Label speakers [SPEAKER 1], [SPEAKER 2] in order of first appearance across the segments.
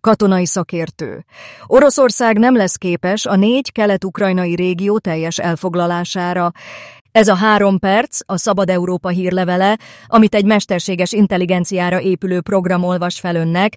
[SPEAKER 1] katonai szakértő. Oroszország nem lesz képes a 4 kelet-ukrajnai régió teljes elfoglalására. Ez a 3 perc, a Szabad Európa hírlevele, amit egy mesterséges intelligenciára épülő program olvas fel önnek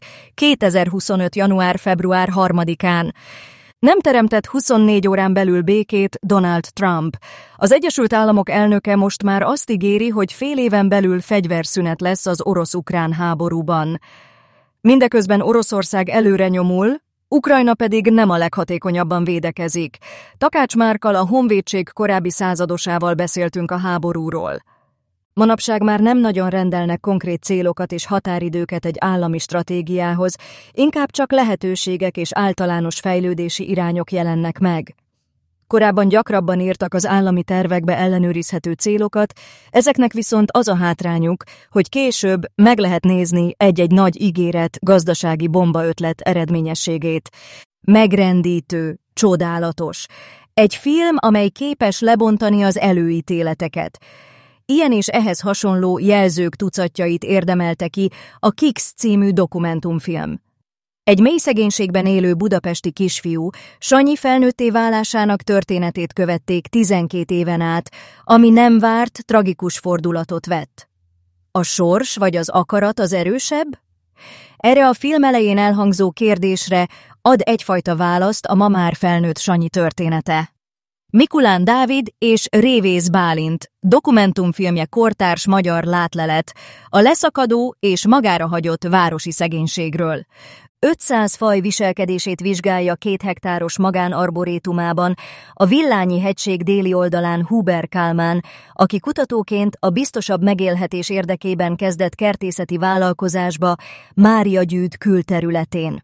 [SPEAKER 1] 2025. január-február 3-án. Nem teremtett 24 órán belül békét Donald Trump. Az Egyesült Államok elnöke most már azt ígéri, hogy fél éven belül fegyverszünet lesz az orosz-ukrán háborúban. Mindeközben Oroszország előre nyomul, Ukrajna pedig nem a leghatékonyabban védekezik. Takács Márkkal, a honvédség korábbi századosával beszéltünk a háborúról. Manapság már nem nagyon rendelnek konkrét célokat és határidőket egy állami stratégiához, inkább csak lehetőségek és általános fejlődési irányok jelennek meg. Korábban gyakrabban írtak az állami tervekbe ellenőrizhető célokat, ezeknek viszont az a hátrányuk, hogy később meg lehet nézni egy-egy nagy ígéret gazdasági bombaötlet eredményességét. Megrendítő, csodálatos. Egy film, amely képes lebontani az előítéleteket. Ilyen és ehhez hasonló jelzők tucatjait érdemelte ki a Kix című dokumentumfilm. Egy mély szegénységben élő budapesti kisfiú Sanyi felnőtté válásának történetét követték 12 éven át, ami nem várt, tragikus fordulatot vett. A sors vagy az akarat az erősebb? Erre a film elején elhangzó kérdésre ad egyfajta választ a ma már felnőtt Sanyi története. Mikulán Dávid és Révész Bálint dokumentumfilmje kortárs magyar látlelet a leszakadó és magára hagyott városi szegénységről. 500 faj viselkedését vizsgálja 2 hektáros magánarborétumában, a Villányi-hegység déli oldalán Huber Kálmán, aki kutatóként a biztosabb megélhetés érdekében kezdett kertészeti vállalkozásba Mária Gyűd külterületén.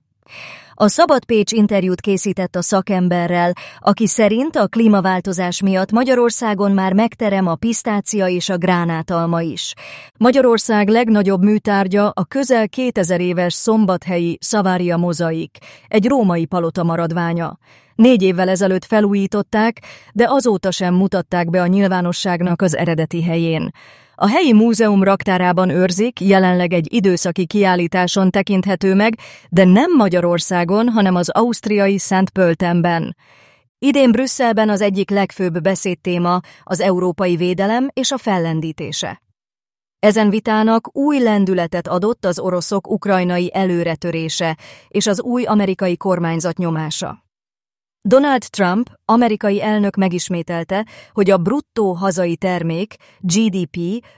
[SPEAKER 1] A Szabad Pécs interjút készített a szakemberrel, aki szerint a klímaváltozás miatt Magyarországon már megterem a pisztácia és a gránátalma is. Magyarország legnagyobb műtárgya a közel 2000 éves szombathelyi Savaria mozaik, egy római palota maradványa. 4 évvel ezelőtt felújították, de azóta sem mutatták be a nyilvánosságnak az eredeti helyén. A helyi múzeum raktárában őrzik, jelenleg egy időszaki kiállításon tekinthető meg, de nem Magyarországon, hanem az ausztriai Szent Pöltenben. Idén Brüsszelben az egyik legfőbb beszédtéma az európai védelem és a fellendítése. Ezen vitának új lendületet adott az oroszok ukrajnai előretörése és az új amerikai kormányzat nyomása. Donald Trump, amerikai elnök megismételte, hogy a bruttó hazai termék, GDP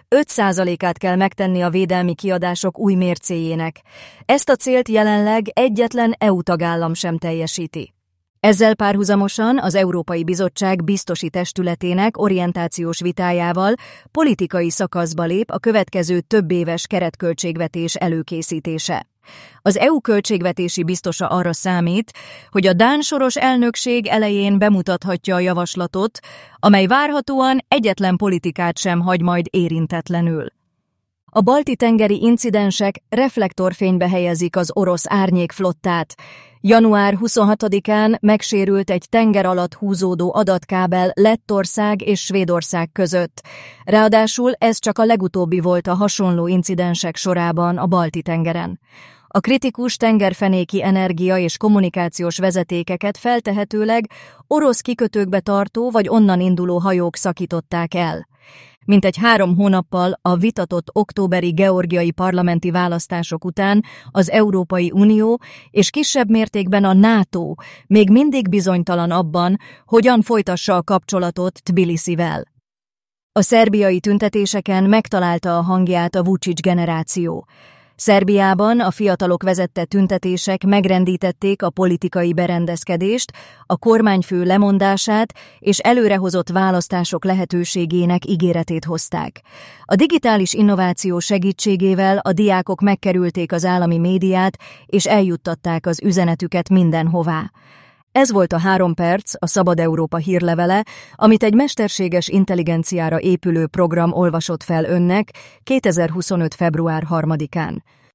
[SPEAKER 1] 5%-át kell megtenni a védelmi kiadások új mércéjének. Ezt a célt jelenleg egyetlen EU tagállam sem teljesíti. Ezzel párhuzamosan az Európai Bizottság biztosi testületének orientációs vitájával politikai szakaszba lép a következő többéves keretköltségvetés előkészítése. Az EU költségvetési biztosa arra számít, hogy a dán soros elnökség elején bemutathatja a javaslatot, amely várhatóan egyetlen politikát sem hagy majd érintetlenül. A balti-tengeri incidensek reflektorfénybe helyezik az orosz árnyékflottát. Január 26-án megsérült egy tenger alatt húzódó adatkábel Lettország és Svédország között. Ráadásul ez csak a legutóbbi volt a hasonló incidensek sorában a Balti-tengeren. A kritikus tengerfenéki energia és kommunikációs vezetékeket feltehetőleg orosz kikötőkbe tartó vagy onnan induló hajók szakították el. Mintegy 3 hónappal a vitatott októberi georgiai parlamenti választások után az Európai Unió és kisebb mértékben a NATO még mindig bizonytalan abban, hogyan folytassa a kapcsolatot Tbilisivel. A szerbiai tüntetéseken megtalálta a hangját a Vučić generáció. Szerbiában a fiatalok vezette tüntetések megrendítették a politikai berendezkedést, a kormányfő lemondását és előrehozott választások lehetőségének ígéretét hozták. A digitális innováció segítségével a diákok megkerülték az állami médiát és eljuttatták az üzenetüket mindenhová. Ez volt a 3 perc, a Szabad Európa hírlevele, amit egy mesterséges intelligenciára épülő program olvasott fel önnek 2025. február 3-án.